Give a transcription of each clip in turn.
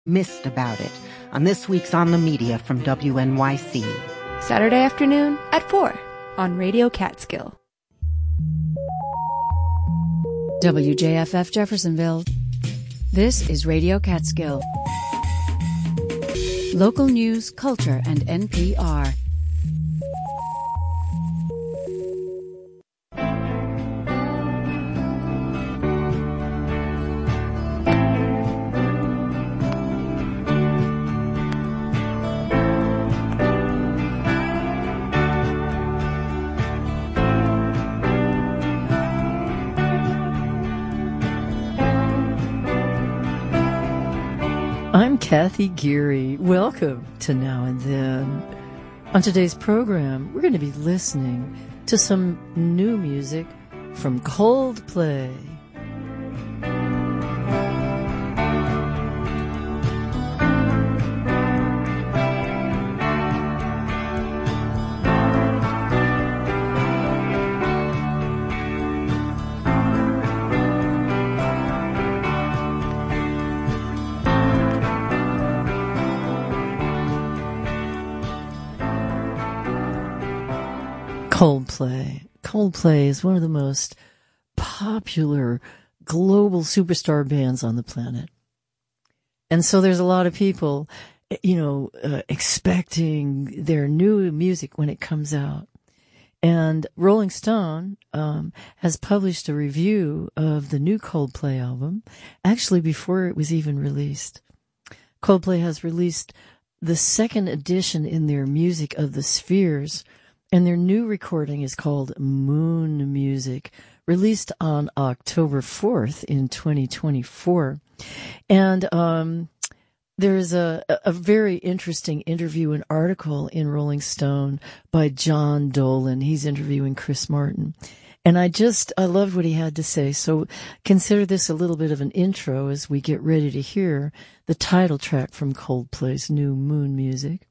missed about it on this week's On the Media from WNYC. Saturday afternoon at 4 on Radio Catskill. WJFF Jeffersonville. This is Radio Catskill. Local news, culture, and NPR. I'm Kathy Geary. Welcome to Now and Then. On today's program, we're going to be listening to some new music from Coldplay. Coldplay is one of the most popular global superstar bands on the planet. And so there's a lot of people, expecting their new music when it comes out. And Rolling Stone has published a review of the new Coldplay album, actually before it was even released. Coldplay has released the second edition in their Music of the Spheres, and their new recording is called Moon Music, released on October 4th in 2024. And there's a very interesting interview and article in Rolling Stone by John Dolan. He's interviewing Chris Martin. And I loved what he had to say. So consider this a little bit of an intro as we get ready to hear the title track from Coldplay's new Moon Music.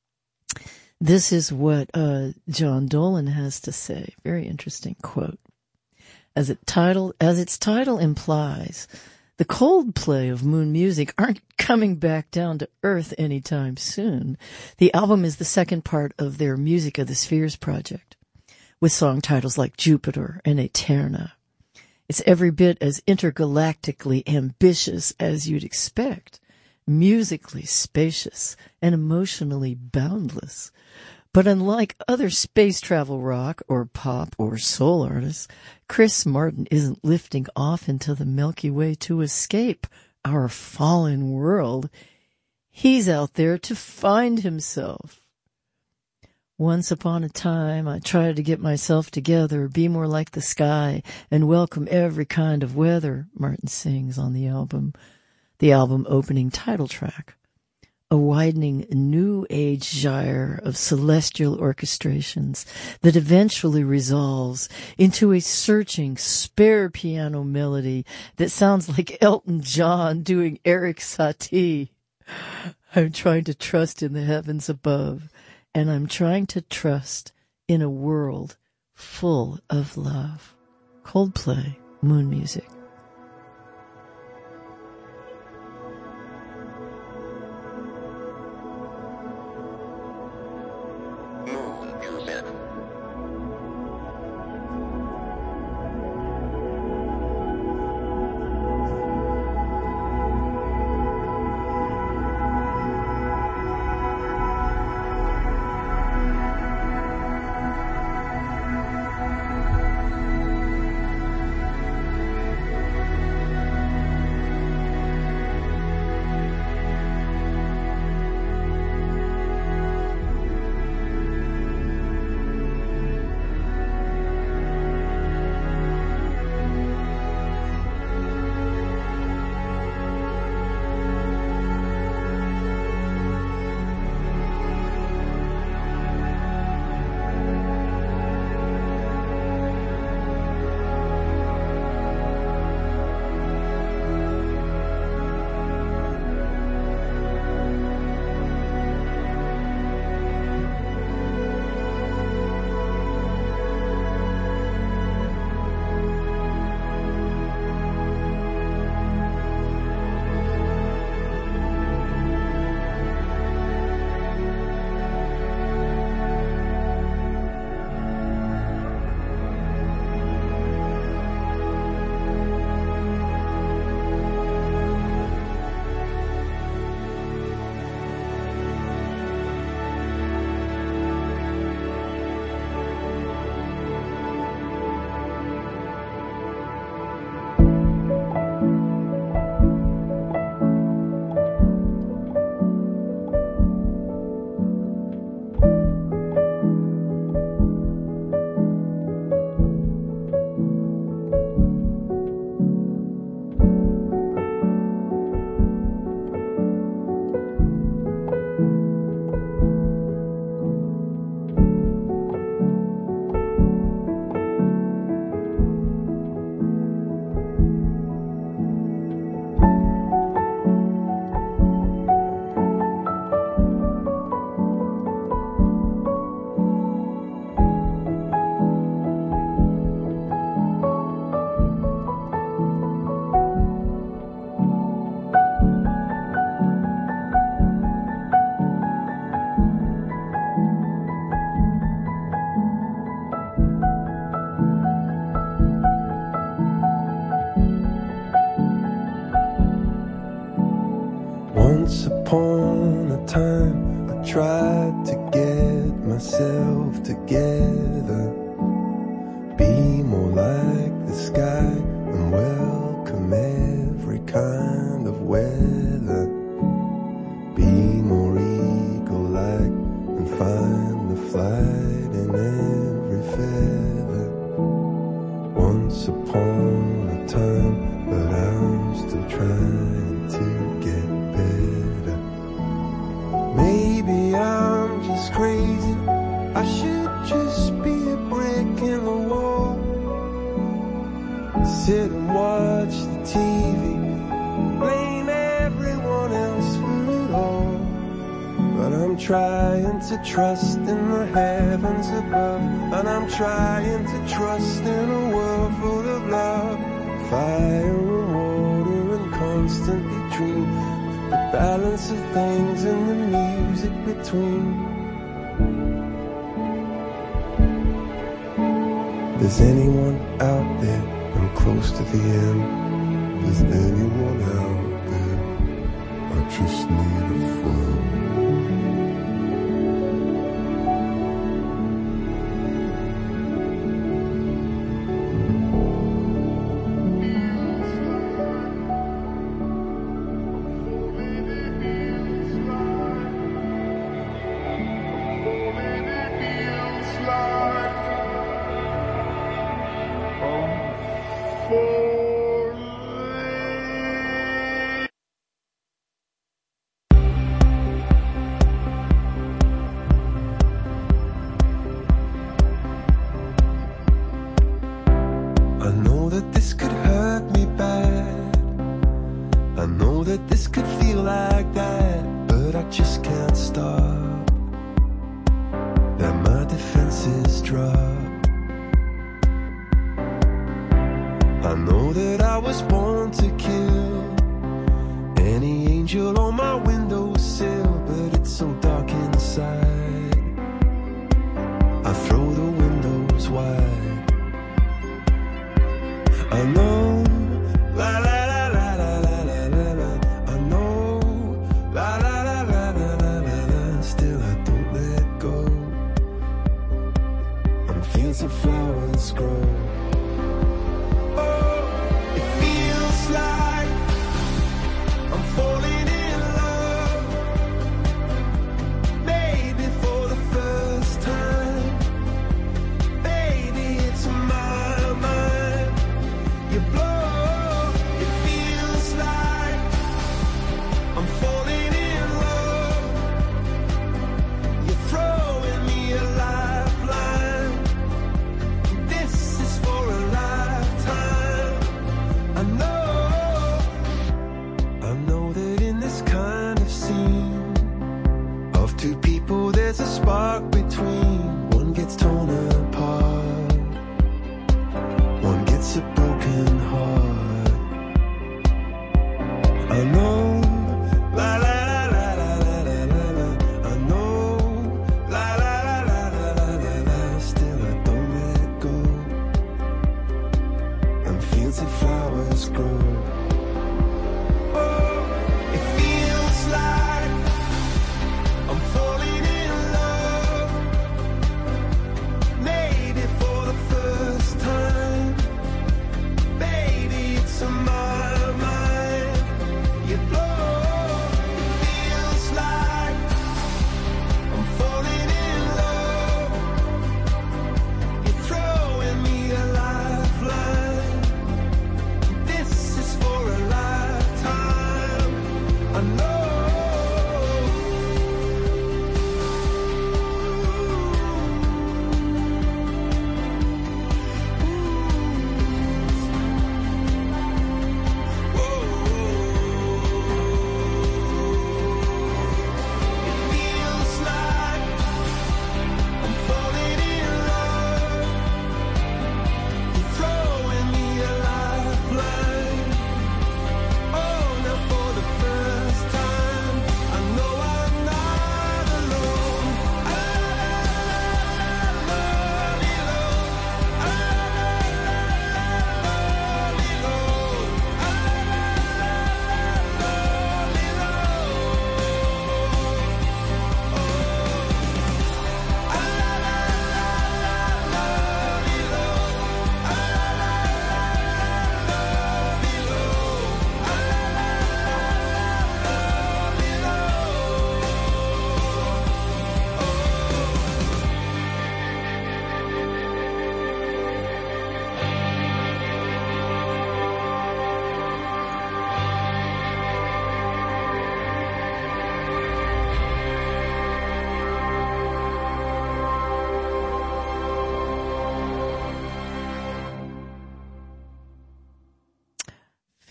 This is what John Dolan has to say. Very interesting quote. As its title implies, the Coldplay of Moon Music aren't coming back down to earth anytime soon. The album is the second part of their Music of the Spheres project, with song titles like Jupiter and Eterna. It's every bit as intergalactically ambitious as you'd expect, musically spacious and emotionally boundless. But unlike other space travel rock or pop or soul artists, Chris Martin isn't lifting off into the Milky Way to escape our fallen world. He's out there to find himself. Once upon a time, I tried to get myself together, be more like the sky, and welcome every kind of weather, Martin sings on the album opening title track. A widening new age gyre of celestial orchestrations that eventually resolves into a searching spare piano melody that sounds like Elton John doing Eric Satie. I'm trying to trust in the heavens above, and I'm trying to trust in a world full of love. Coldplay, Moon Music. Once upon a time, I tried to get myself together, be more like the sky and welcome every kind of weather, be more eagle-like and find the flight in every feather. Once upon a time, but I'm still trying to get better. Maybe I'm just crazy, I should just be a brick in the wall, sit and watch the TV, blame everyone else for it all. But I'm trying to trust in the heavens above, and I'm trying to trust in a world full of love, fire and water and constantly dream the balance of things and the music between. Does anyone out there? I'm close to the end. Does anyone out there? I just need a friend.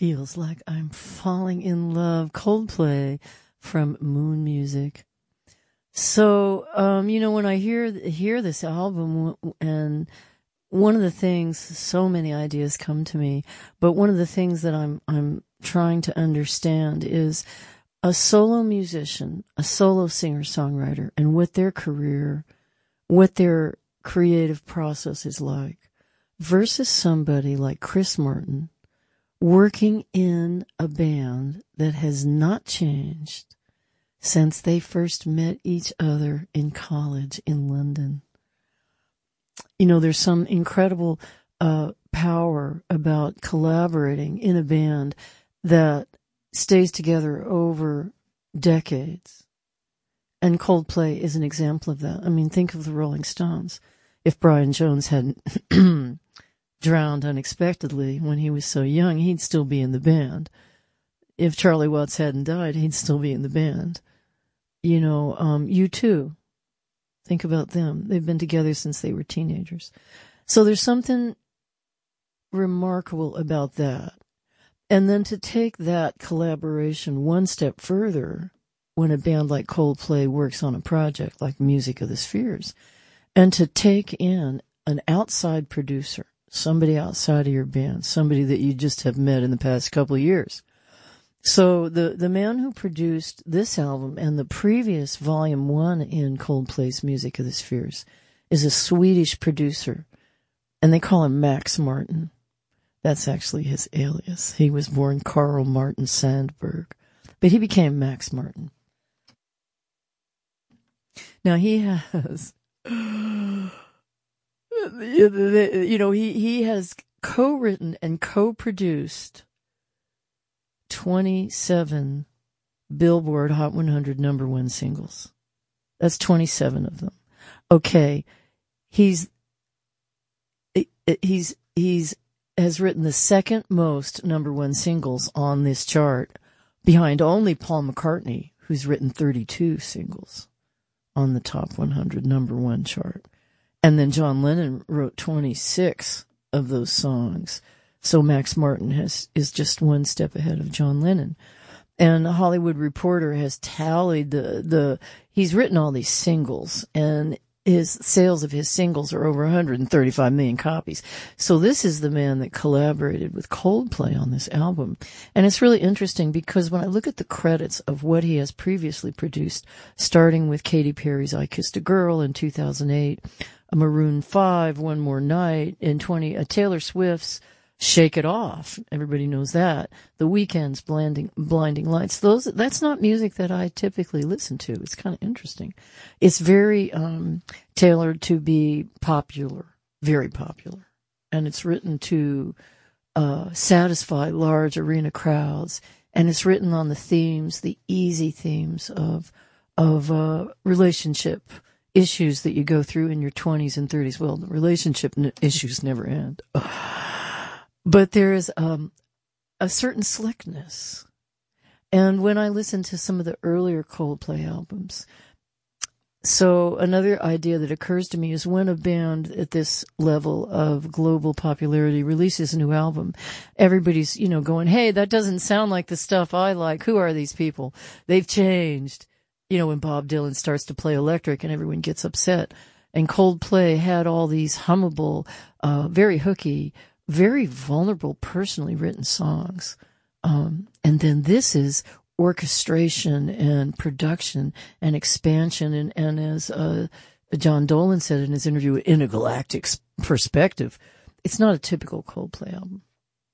Feels Like I'm Falling in Love, Coldplay from Moon Music. So, when I hear this album, and one of the things, so many ideas come to me, but one of the things that I'm trying to understand is a solo musician, a solo singer-songwriter, and what their career, what their creative process is like, versus somebody like Chris Martin, working in a band that has not changed since they first met each other in college in London. There's some incredible power about collaborating in a band that stays together over decades. And Coldplay is an example of that. I mean, think of the Rolling Stones. If Brian Jones hadn't drowned unexpectedly when he was so young, he'd still be in the band. If Charlie Watts hadn't died, he'd still be in the band. U2. Think about them. They've been together since they were teenagers. So there's something remarkable about that. And then to take that collaboration one step further, when a band like Coldplay works on a project like Music of the Spheres, and to take in an outside producer, somebody outside of your band, somebody that you just have met in the past couple of years. So the man who produced this album and the previous volume 1 in Coldplay's Music of the Spheres is a Swedish producer, and they call him Max Martin. That's actually his alias. He was born Carl Martin Sandberg, but he became Max Martin. Now he has, he has co-written and co-produced 27 Billboard Hot 100 number 1 singles. That's 27 of them. Okay, he's has written the second most number 1 singles on this chart, behind only Paul McCartney, who's written 32 singles on the top 100 number 1 chart. And then John Lennon wrote 26 of those songs. So Max Martin is just one step ahead of John Lennon. And the Hollywood Reporter has tallied he's written all these singles, and his sales of his singles are over 135 million copies. So this is the man that collaborated with Coldplay on this album. And it's really interesting because when I look at the credits of what he has previously produced, starting with Katy Perry's I Kissed a Girl in 2008, a Maroon 5, One More Night, and Taylor Swift's Shake It Off. Everybody knows that. The Weeknd's Blinding Lights. That's not music that I typically listen to. It's kind of interesting. It's very tailored to be popular, very popular. And it's written to satisfy large arena crowds. And it's written on the easy themes of relationship issues that you go through in your 20s and 30s. Well, the relationship issues never end. But there is a certain slickness. And when I listen to some of the earlier Coldplay albums, so another idea that occurs to me is when a band at this level of global popularity releases a new album, everybody's, going, hey, that doesn't sound like the stuff I like. Who are these people? They've changed. When Bob Dylan starts to play electric and everyone gets upset. And Coldplay had all these hummable, very hooky, very vulnerable, personally written songs. And then this is orchestration and production and expansion. And as John Dolan said in his interview, in a galactic perspective, it's not a typical Coldplay album.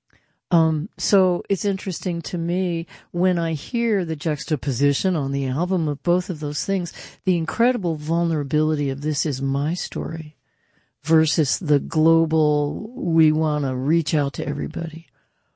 So it's interesting to me when I hear the juxtaposition on the album of both of those things, the incredible vulnerability of This Is My Story versus the global, we want to reach out to everybody.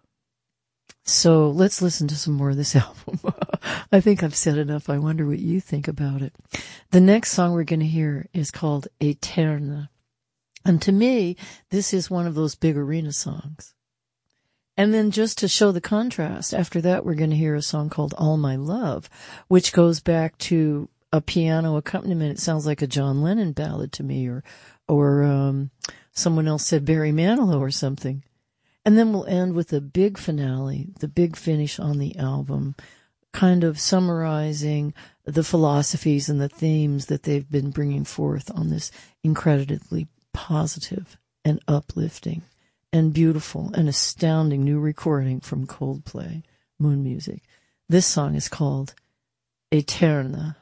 So let's listen to some more of this album. I think I've said enough. I wonder what you think about it. The next song we're going to hear is called Eterna. And to me, this is one of those big arena songs. And then just to show the contrast, after that, we're going to hear a song called All My Love, which goes back to a piano accompaniment. It sounds like a John Lennon ballad to me, or someone else said Barry Manilow or something. And then we'll end with a big finale, the big finish on the album, kind of summarizing the philosophies and the themes that they've been bringing forth on this incredibly positive and uplifting and beautiful and astounding new recording from Coldplay, Moon Music. This song is called Eterna.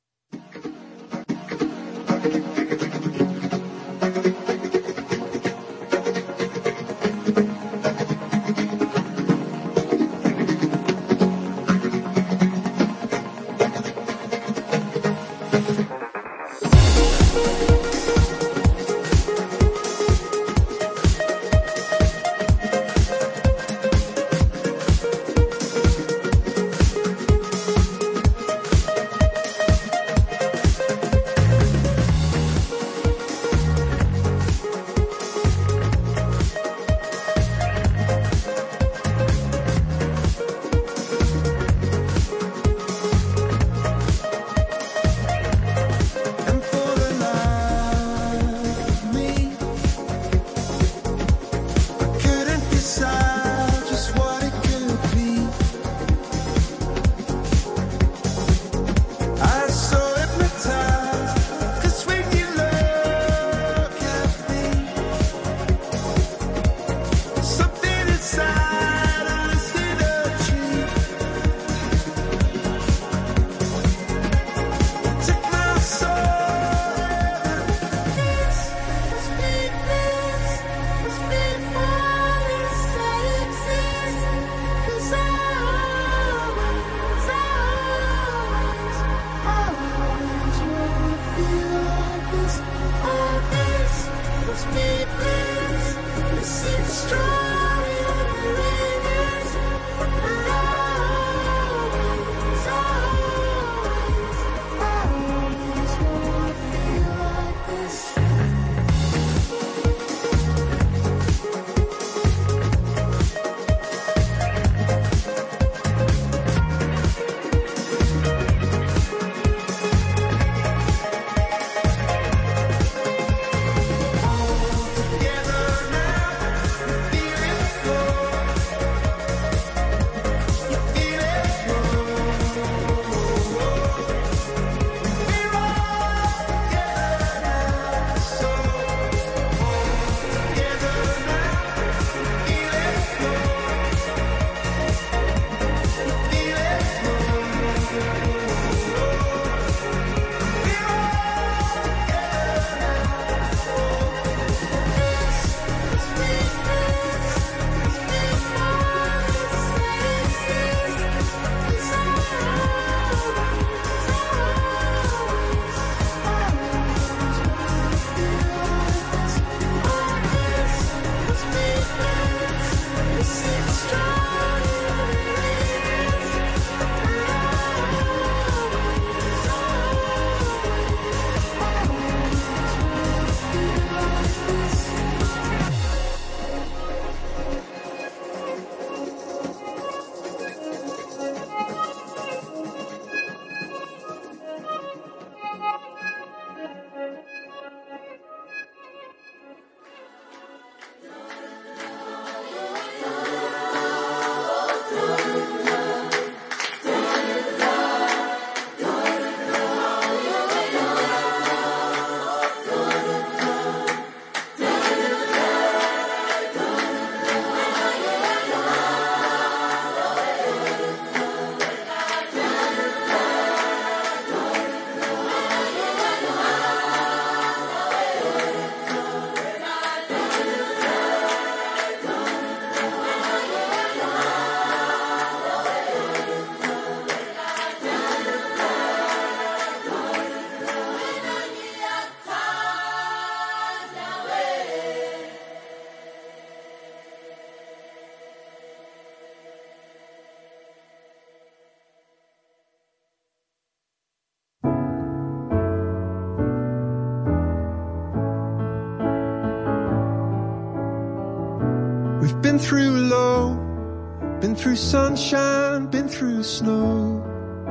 We've been through low, been through sunshine, been through snow.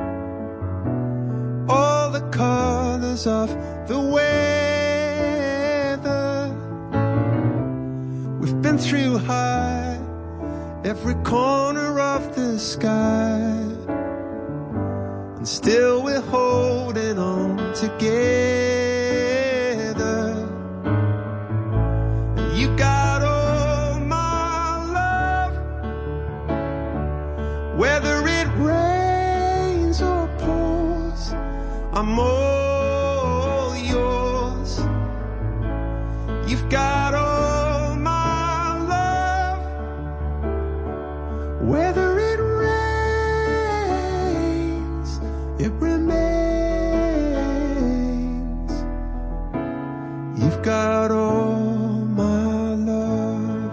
All the colors of the weather. We've been through high, every corner of the sky, and still we're holding on together. And you got all my love, whether it rains or pours, I'm all yours. You've got all my love, whether it rains, it remains. You've got all my love.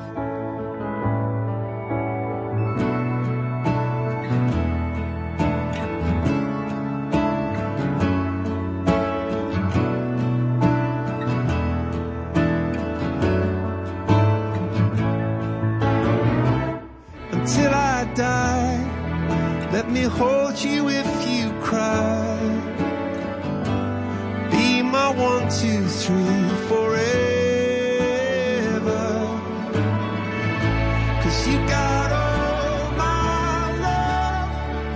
Until I die, let me hold you if you cry. Be my 1, 2, 3 forever. 'Cause you got all my love,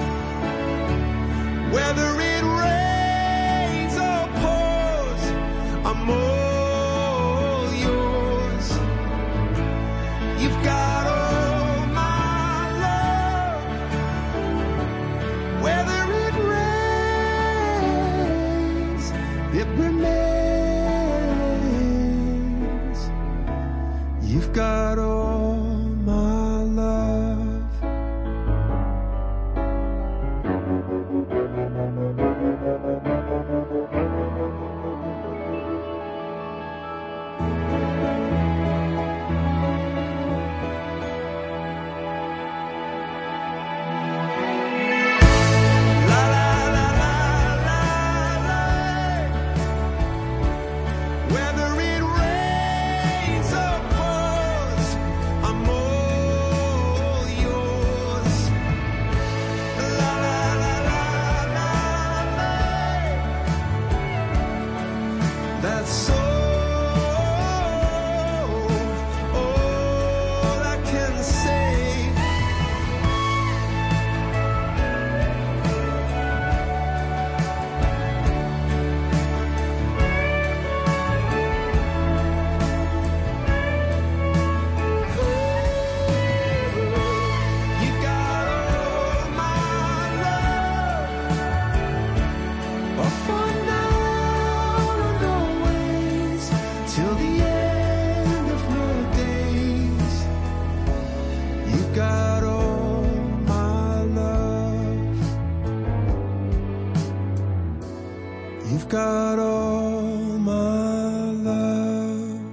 whether it rains or pours, I'm all yours. You've got all my love, whether it rains, it remains. You've got all my love. La la la la la la. Whether it rains or pours, I'm all yours. La la la la la la. That's all I can say. You got all my love, for now and always, till the end of my days. You got all my love. You've got all my love.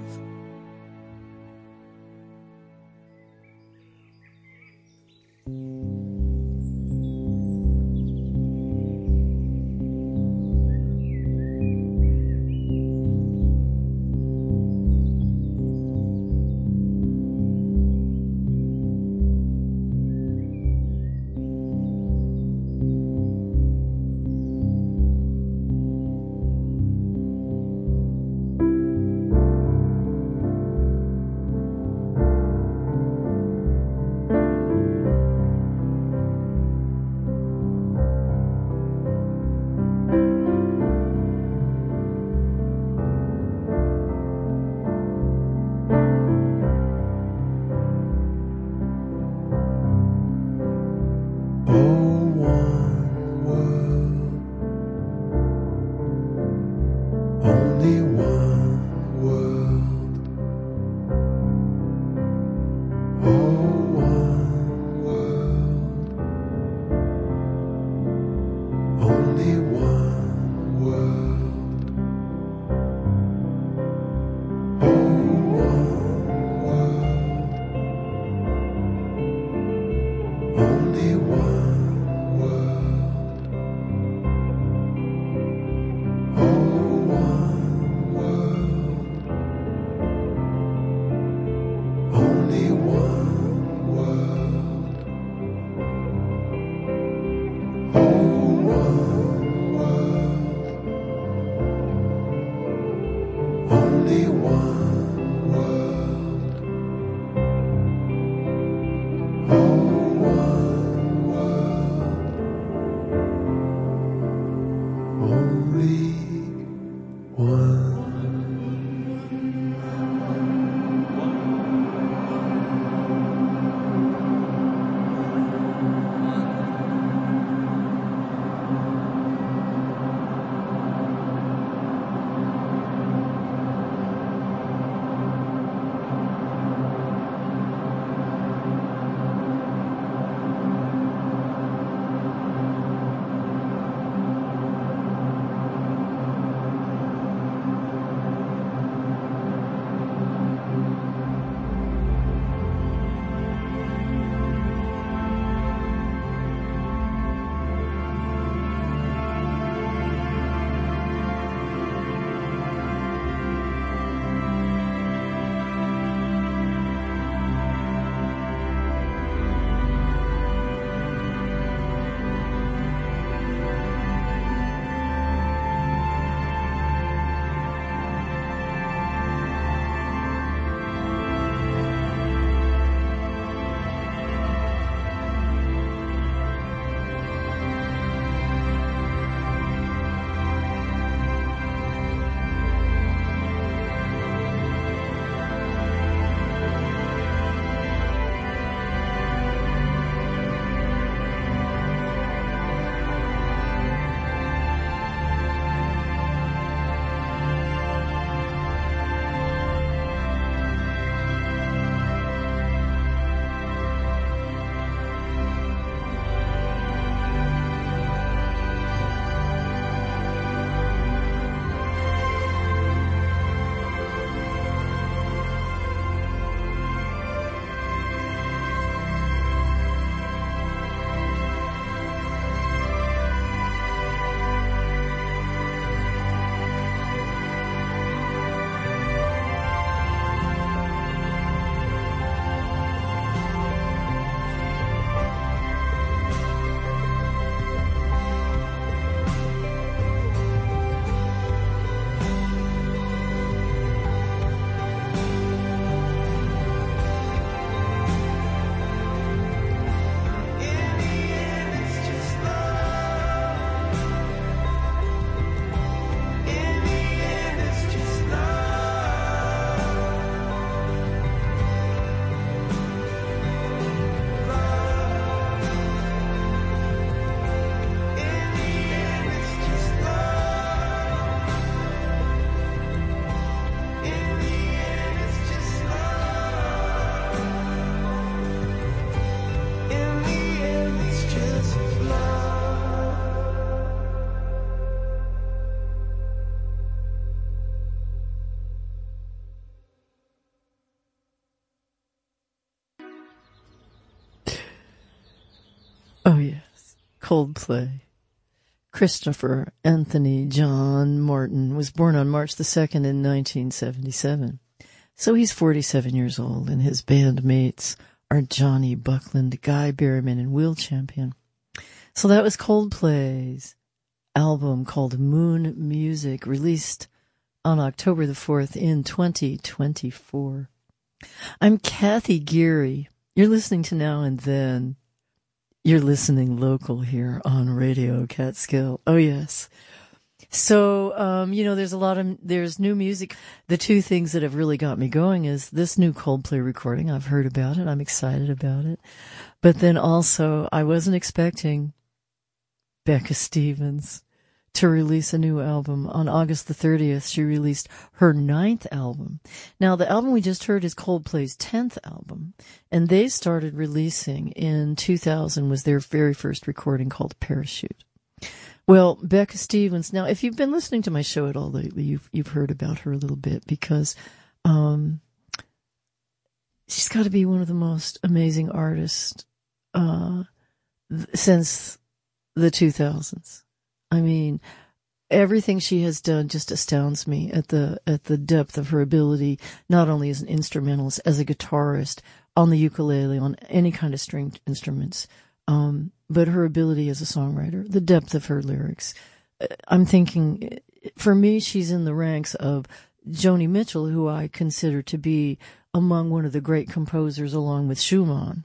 Oh, yes. Coldplay. Christopher Anthony John Martin was born on March the 2nd in 1977. So he's 47 years old, and his bandmates are Johnny Buckland, Guy Berryman, and Will Champion. So that was Coldplay's album called Moon Music, released on October the 4th in 2024. I'm Kathy Geary. You're listening to Now and Then. You're listening local here on Radio Catskill. Oh, yes. So, there's new music. The two things that have really got me going is this new Coldplay recording. I've heard about it. I'm excited about it. But then also, I wasn't expecting Becca Stevens to release a new album. On August the 30th, she released her 9th album. Now, the album we just heard is Coldplay's 10th album, and they started releasing in 2000, was their very first recording called Parachute. Well, Becca Stevens, now, if you've been listening to my show at all lately, you've heard about her a little bit, because she's got to be one of the most amazing artists since the 2000s. I mean, everything she has done just astounds me at the depth of her ability, not only as an instrumentalist, as a guitarist, on the ukulele, on any kind of stringed instruments, but her ability as a songwriter, the depth of her lyrics. I'm thinking, for me, she's in the ranks of Joni Mitchell, who I consider to be among one of the great composers, along with Schumann,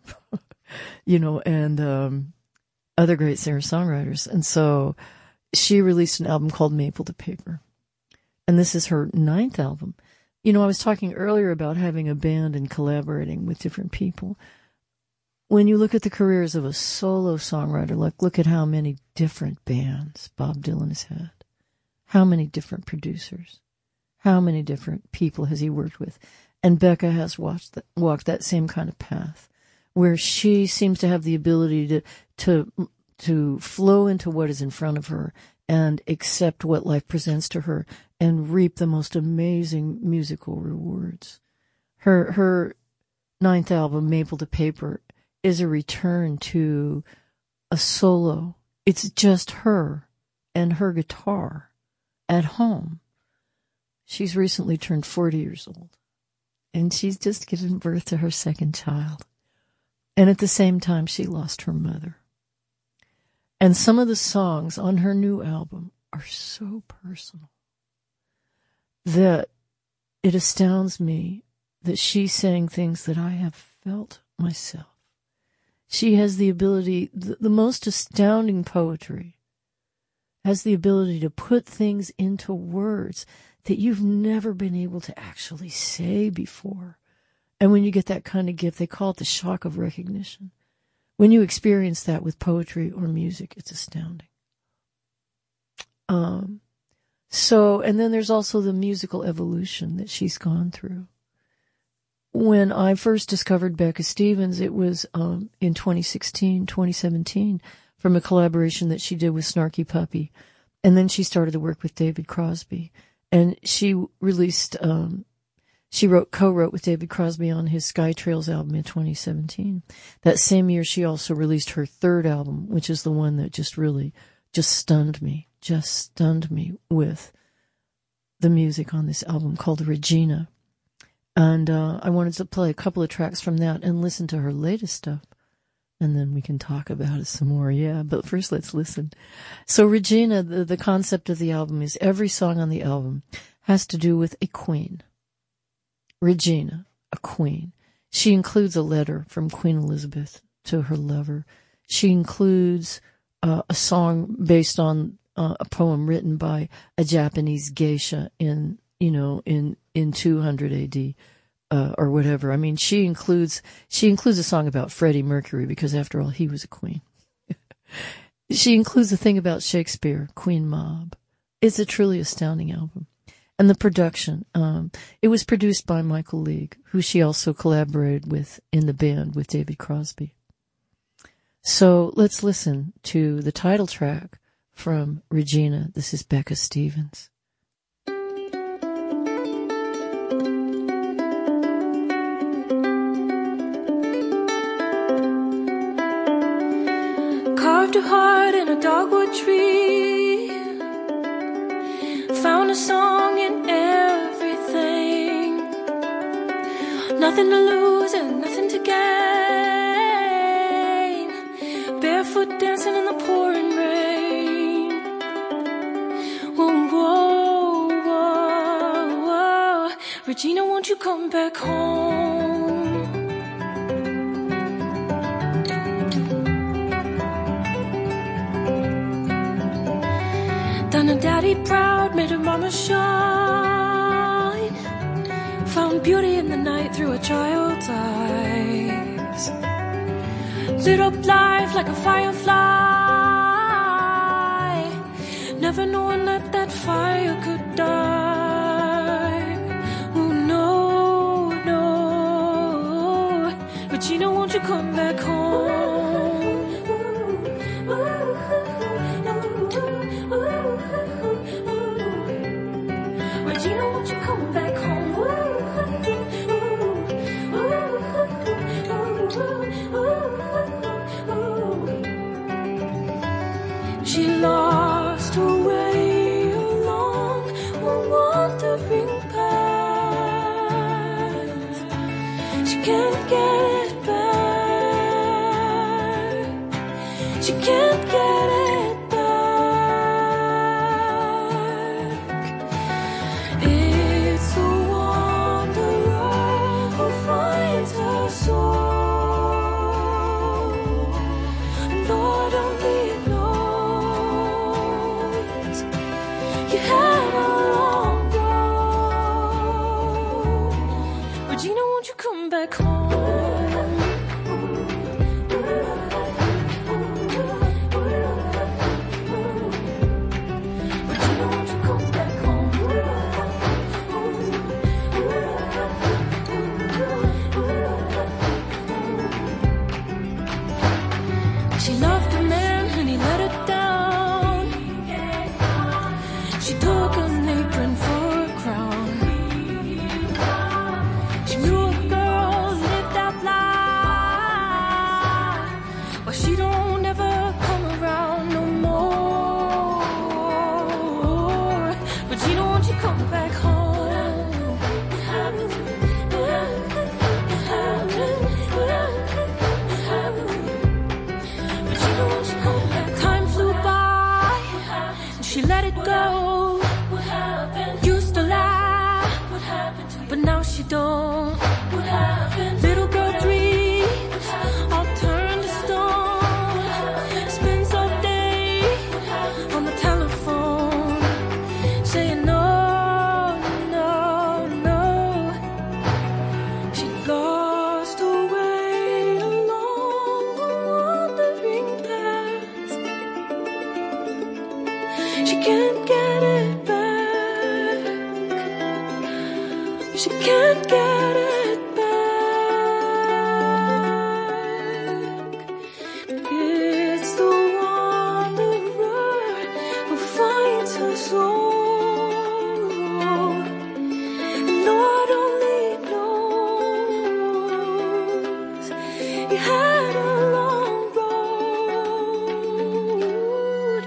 and other great singer-songwriters. And so she released an album called Maple to Paper. And this is her 9th album. I was talking earlier about having a band and collaborating with different people. When you look at the careers of a solo songwriter, look at how many different bands Bob Dylan has had. How many different producers. How many different people has he worked with? And Becca has walked that same kind of path, where she seems to have the ability to flow into what is in front of her and accept what life presents to her and reap the most amazing musical rewards. Her 9th album, Maple to Paper, is a return to a solo. It's just her and her guitar at home. She's recently turned 40 years old, and she's just given birth to her 2nd child. And at the same time, she lost her mother. And some of the songs on her new album are so personal that it astounds me that she's saying things that I have felt myself. She has the ability, the most astounding poetry, has the ability to put things into words that you've never been able to actually say before. And when you get that kind of gift, they call it the shock of recognition. When you experience that with poetry or music, it's astounding. And then there's also the musical evolution that she's gone through. When I first discovered Becca Stevens, it was in 2017, from a collaboration that she did with Snarky Puppy. And then she started to work with David Crosby. And she released, co-wrote with David Crosby on his Sky Trails album in 2017. That same year, she also released her 3rd album, which is the one that just stunned me with the music on this album, called Regina. And I wanted to play a couple of tracks from that and listen to her latest stuff. And then we can talk about it some more, yeah. But first, let's listen. So Regina, the concept of the album is every song on the album has to do with a queen. Regina, a queen. She includes a letter from Queen Elizabeth to her lover. She includes a song based on a poem written by a Japanese geisha in 200 AD. Or whatever. I mean, she includes a song about Freddie Mercury, because after all, he was a queen. She includes a thing about Shakespeare, Queen Mab. It's a truly astounding album. And the production, it was produced by Michael League, who she also collaborated with in the band with David Crosby. So let's listen to the title track from Regina. This is Becca Stevens. Carved a heart in a dogwood tree. Found a song in everything. Nothing to lose and nothing to gain. Barefoot dancing in the pouring rain. Whoa, whoa, whoa, whoa. Regina, won't you come back home? Done a daddy proud, made her mama shine. Found beauty in the night through a child's eyes. Lit up life like a firefly. Never knowing that that fire could die. Oh no, no. Regina, won't you come back home? Regina, won't you come back home? She lost her way along a wandering path. She can't get back. She can't get it back. It's the wanderer who finds her soul. Lord only knows. You had a long road. Regina, won't you come back home? Regina, won't you come back home? She loved a man and he let her down. She took an apron for a crown. She knew a girl lived out loud. But she don't ever come around no more. Regina, won't you come back home? Time flew by, and she let it go. Used to laugh, but now she don't. Little girl dreams all turned to stone. Spends all day on the telephone, saying no, no, no. She lost her way along a wandering path. She can't get it back. She can't get it back. It's the wanderer who finds her soul. And Lord only knows. You had a long road.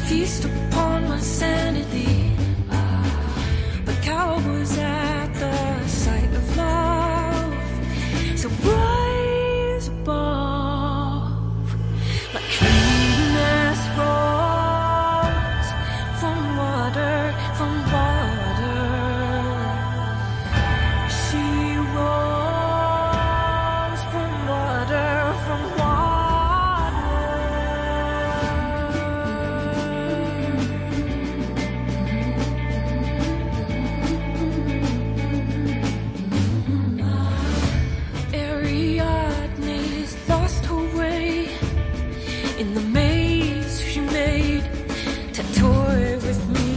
feast upon my sanity. But cowboys at the sight of love. So rise above like Venus rose from water, from water. She rose from water, from Ariadne's lost her way in the maze she made to toy with me,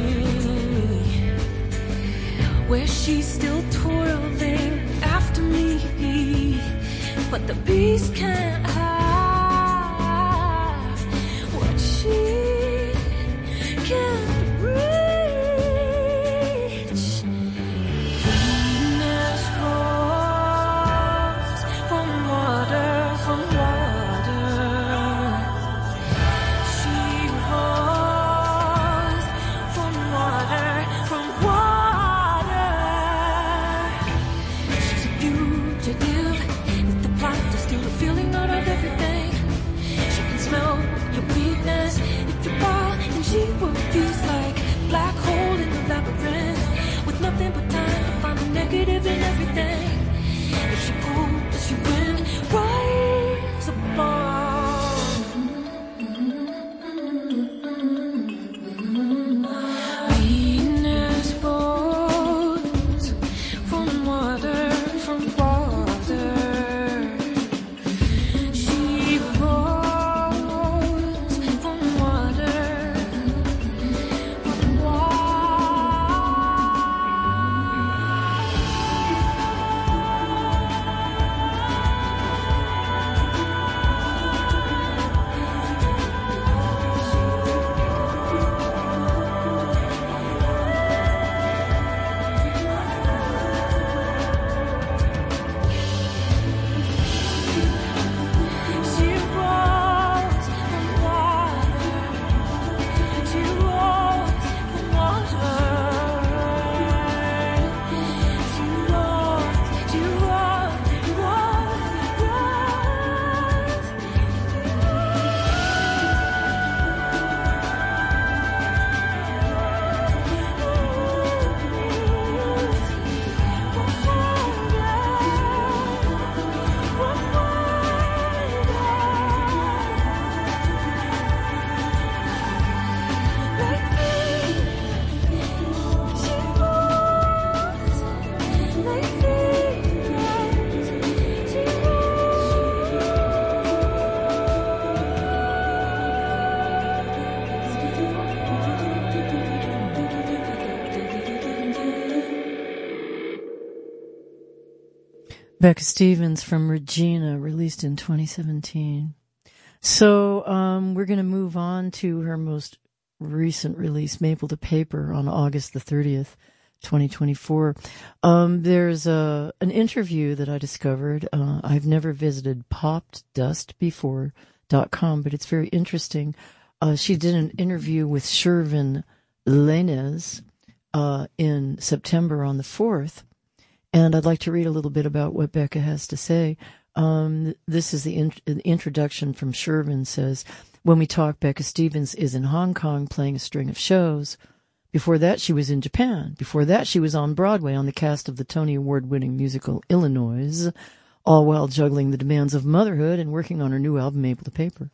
where she's still toiling after me, but the beast can't have what she can't reach. Venus rose from water, from water. She rose from water, from water. She's a fugitive with the plot to steal the feeling out of everything. She can smell your weakness if you fall, and she will fuse like black hole in the labyrinth, with nothing but time to find the negative in everything. If she pulls, she win. Rise above. Venus rose from water, from water. She rose from water, from She rose from water. She rose from water. She rose, she rose, Becca Stevens from Regina, released in 2017. So we're going to move on to her most recent release, Maple to Paper, on August the 30th, 2024. There's an interview that I discovered. I've never visited poppeddustbefore.com, but it's very interesting. She did an interview with Shervin Lainez in September on the 4th. And I'd like to read a little bit about what Becca has to say. This is the introduction from Shervin. Says, when we talk, Becca Stevens is in Hong Kong playing a string of shows. Before that, she was in Japan. Before that, she was on Broadway on the cast of the Tony Award-winning musical Illinois, all while juggling the demands of motherhood and working on her new album, Maple to Paper.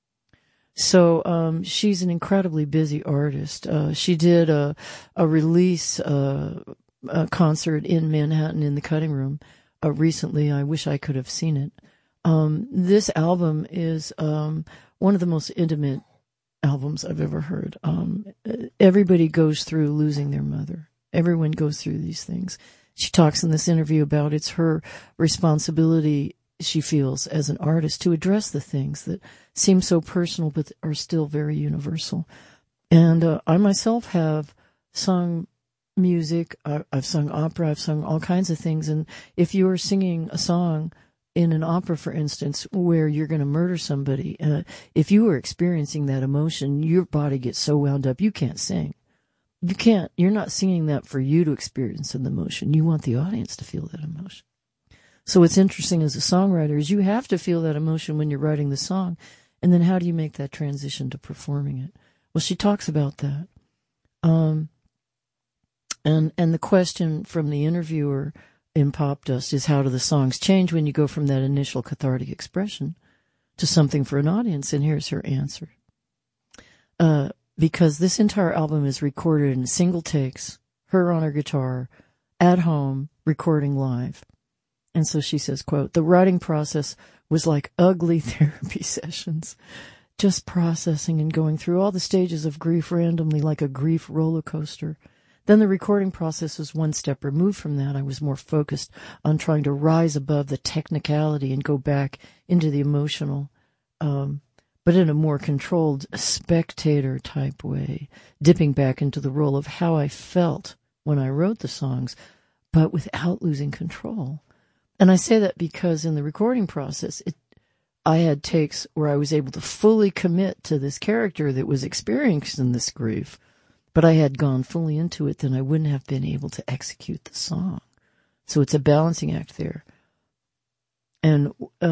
So she's an incredibly busy artist. She did a release concert in Manhattan in the Cutting Room recently. I wish I could have seen it. This album is one of the most intimate albums I've ever heard. Everybody goes through losing their mother. Everyone goes through these things. She talks in this interview about it's her responsibility, she feels, as an artist to address the things that seem so personal but are still very universal. And I myself have sung music, I've sung opera, I've sung all kinds of things. And if you are singing a song in an opera, for instance, where you're going to murder somebody, if you were experiencing that emotion, your body gets so wound up, you can't sing. You're not singing that for you to experience an emotion. You want the audience to feel that emotion. So what's interesting as a songwriter is you have to feel that emotion when you're writing the song. And then how do you make that transition to performing it? Well, she talks about that. And the question from the interviewer in Pop Dust is, how do the songs change when you go from that initial cathartic expression to something for an audience? And here's her answer. Because this entire album is recorded in single takes, her on her guitar, at home, recording live. And so she says, quote, "The writing process was like ugly therapy sessions, just processing and going through all the stages of grief randomly like a grief roller coaster. Then the recording process was one step removed from that. I was more focused on trying to rise above the technicality and go back into the emotional, but in a more controlled spectator type way, dipping back into the role of how I felt when I wrote the songs, but without losing control." And I say that because in the recording process, I had takes where I was able to fully commit to this character that was experiencing this grief, but I had gone fully into it, then I wouldn't have been able to execute the song. So it's a balancing act there. And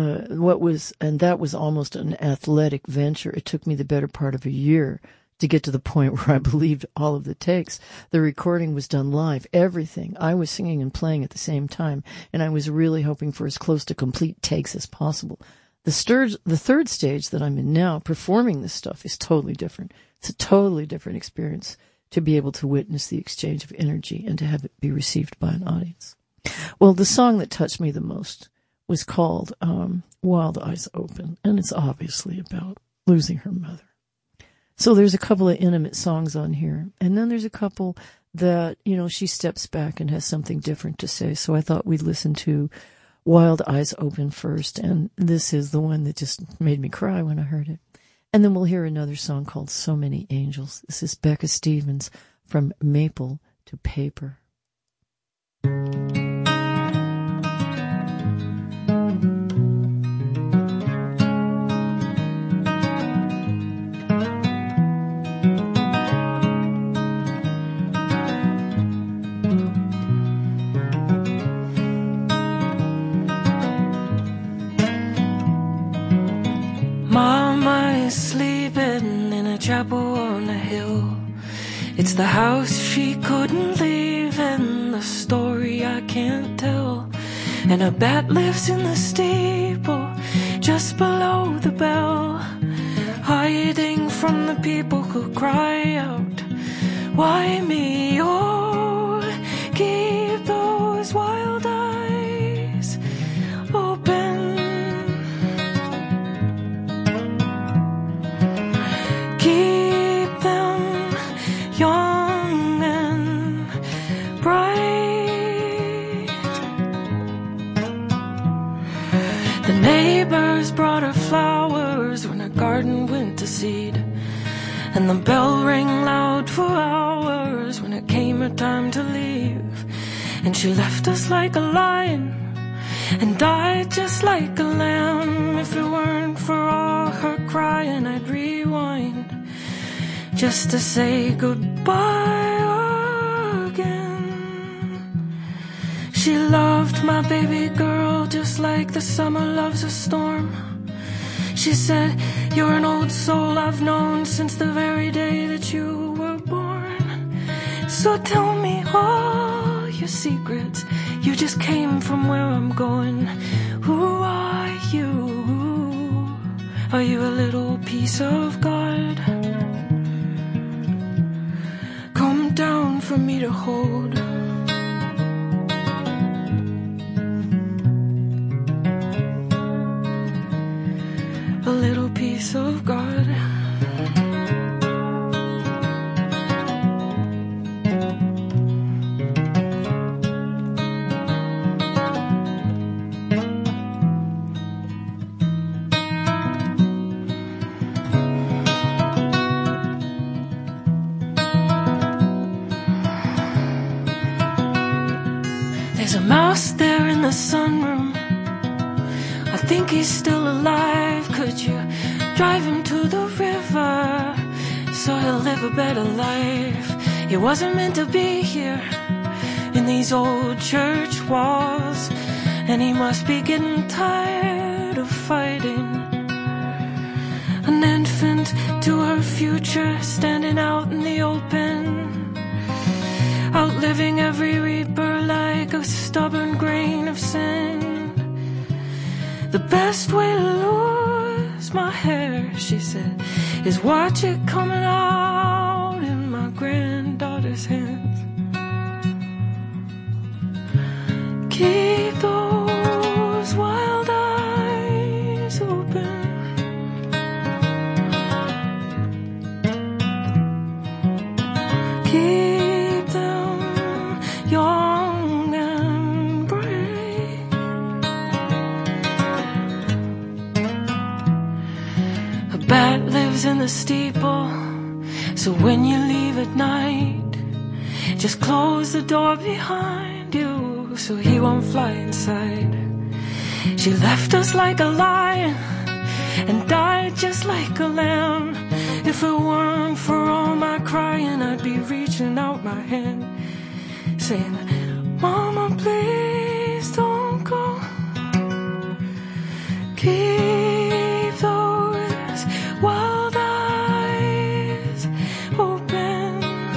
that was almost an athletic venture. It took me the better part of a year to get to the point where I believed all of the takes. The recording was done live, everything. I was singing and playing at the same time, and I was really hoping for as close to complete takes as possible. The third stage that I'm in now, performing this stuff, is totally different. It's a totally different experience to be able to witness the exchange of energy and to have it be received by an audience. Well, the song that touched me the most was called Wild Eyes Open, and it's obviously about losing her mother. So there's a couple of intimate songs on here, and then there's a couple that, she steps back and has something different to say. So I thought we'd listen to Wild Eyes Open first, and this is the one that just made me cry when I heard it. And then we'll hear another song called So Many Angels. This is Becca Stevens from Maple to Paper. Mama is sleeping in a chapel on a hill. It's the house she couldn't leave and the story I can't tell. And a bat lives in the steeple just below the bell, hiding from the people who cry out, "Why me?" Oh, keep those wild eyes open. Keep them young and bright. The neighbors brought her flowers when her garden went to seed, and the bell rang loud for hours when it came her time to leave. And she left us like a lion and died just like a lamb. If it weren't for all her crying, I'd rewind just to say goodbye again. She loved my baby girl just like the summer loves a storm. She said, "You're an old soul I've known since the very day that you were born. So tell me all your secrets. You just came from where I'm going. Who are you? Are you a little piece of God? Come down for me to hold." A little piece of God. There's a mouse there in the sunroom think he's still alive? Could you drive him to the river so he'll live a better life? He wasn't meant to be here in these old church walls, and he must be getting tired of fighting. An infant to her future, standing out in the open, outliving every reaper like a stubborn grain of sin. The best way to lose my hair, she said, is watch it coming out in my granddaughter's hands. Keep those wild eyes open. Keep them young and bright. A bat lives in the steeple, so when you leave at night, just close the door behind you so he won't fly inside. She left us like a lion and died just like a lamb. If it weren't for all my crying, I'd be reaching out my hand, saying, Mama, please don't go. Keep those wild eyes open.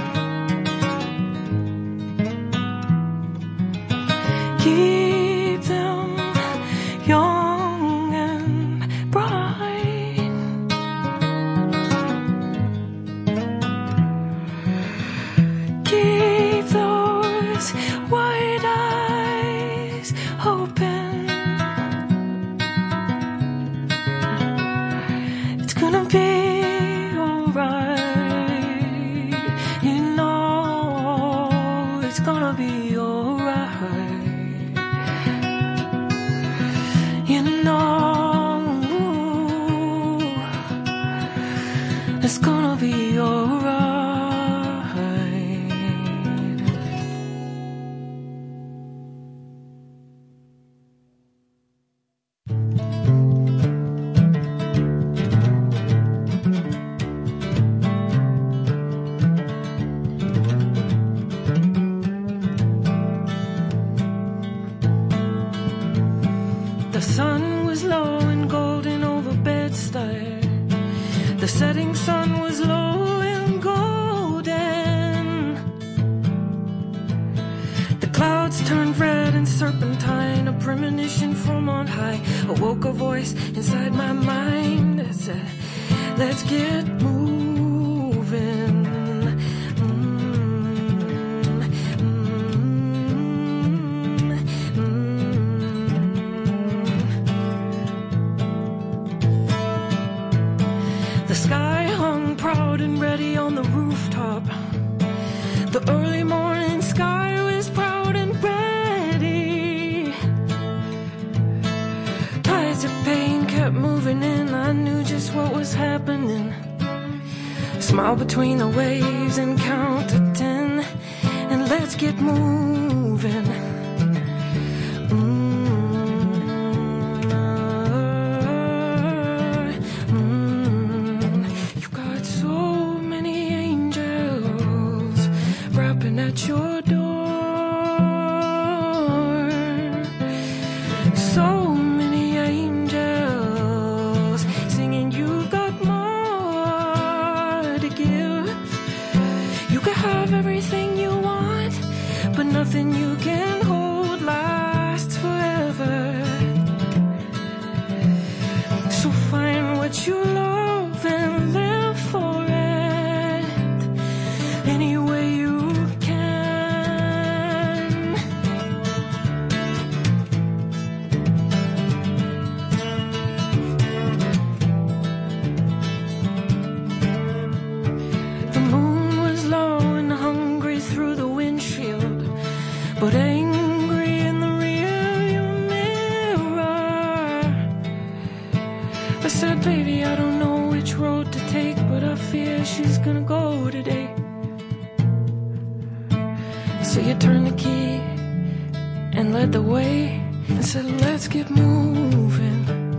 Keep them young and bright. Keep those white eyes open. It's gonna be alright. You know it's gonna be alright. You know it's gonna be alright. The sun was low and golden over Bed-Stuy. The setting sun was low and golden. The clouds turned red and serpentine, a premonition from on high. Awoke a voice inside my mind that said, let's get moving. The sky hung proud and ready on the rooftop. The early morning sky was proud and ready. Tides of pain kept moving in. I knew just what was happening. Smile between the waves and count to 10, and let's get moving. At your door, so many angels singing, you've got more to give. You can have everything you want, but nothing you can hold lasts forever. So find what you love and live for it any way you but angry in the rearview mirror. I said, baby, I don't know which road to take, but I fear she's gonna go today. So you turned the key and led the way and said, let's get moving.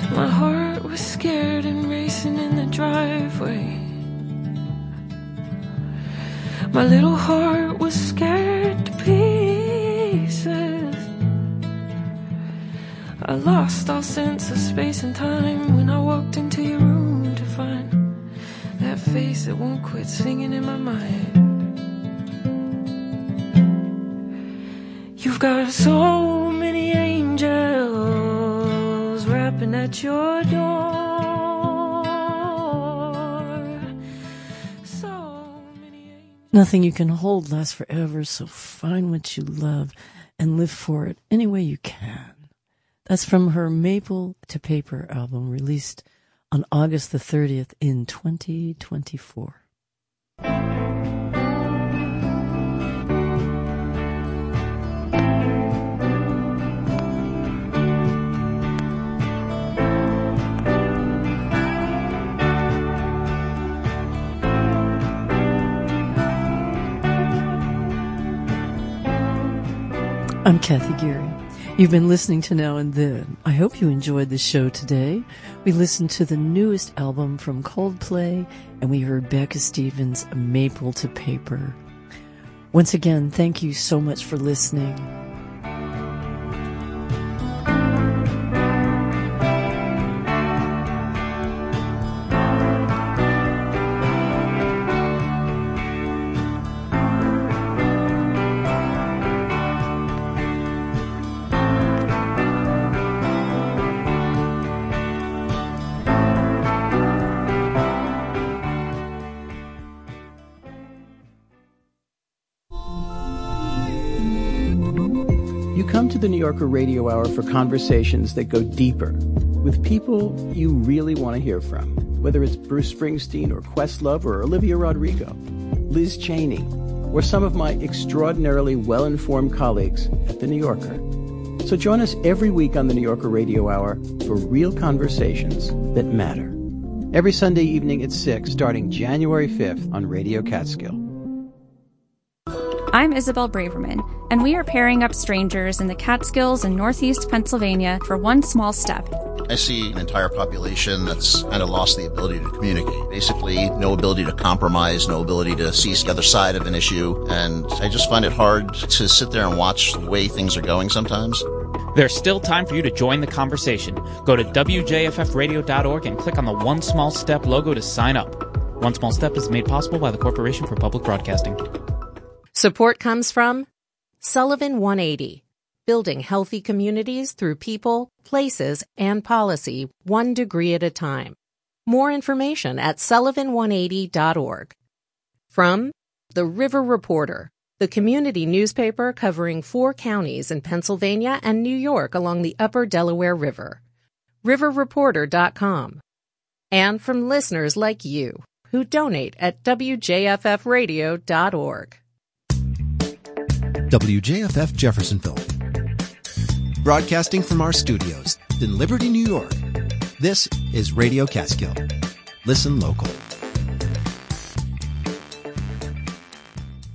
My heart was scared and racing in the driveway. My little heart was scared to pieces. I lost all sense of space and time when I walked into your room to find that face that won't quit singing in my mind. You've got so many angels rapping at your door. Nothing you can hold lasts forever, so find what you love and live for it any way you can. That's from her Maple to Paper album, released on August the 30th in 2024. I'm Kathy Geary. You've been listening to Now and Then. I hope you enjoyed the show today. We listened to the newest album from Coldplay, and we heard Becca Stevens' Maple to Paper. Once again, thank you so much for listening. The New Yorker Radio Hour for conversations that go deeper with people you really want to hear from, whether it's Bruce Springsteen or Questlove or Olivia Rodrigo, Liz Cheney, or some of my extraordinarily well-informed colleagues at The New Yorker. So join us every week on The New Yorker Radio Hour for real conversations that matter. Every Sunday evening at 6, starting January 5th on Radio Catskill. I'm Isabel Braverman, and we are pairing up strangers in the Catskills in Northeast Pennsylvania for one small step. I see an entire population that's kind of lost the ability to communicate. Basically, no ability to compromise, no ability to see the other side of an issue, and I just find it hard to sit there and watch the way things are going sometimes. There's still time for you to join the conversation. Go to WJFFradio.org and click on the One Small Step logo to sign up. One Small Step is made possible by the Corporation for Public Broadcasting. Support comes from Sullivan 180, building healthy communities through people, places, and policy, one degree at a time. More information at sullivan180.org. From The River Reporter, the community newspaper covering 4 counties in Pennsylvania and New York along the upper Delaware River. riverreporter.com. And from listeners like you who donate at WJFFradio.org. WJFF Jeffersonville. Broadcasting from our studios in Liberty, New York. This is Radio Catskill. Listen local.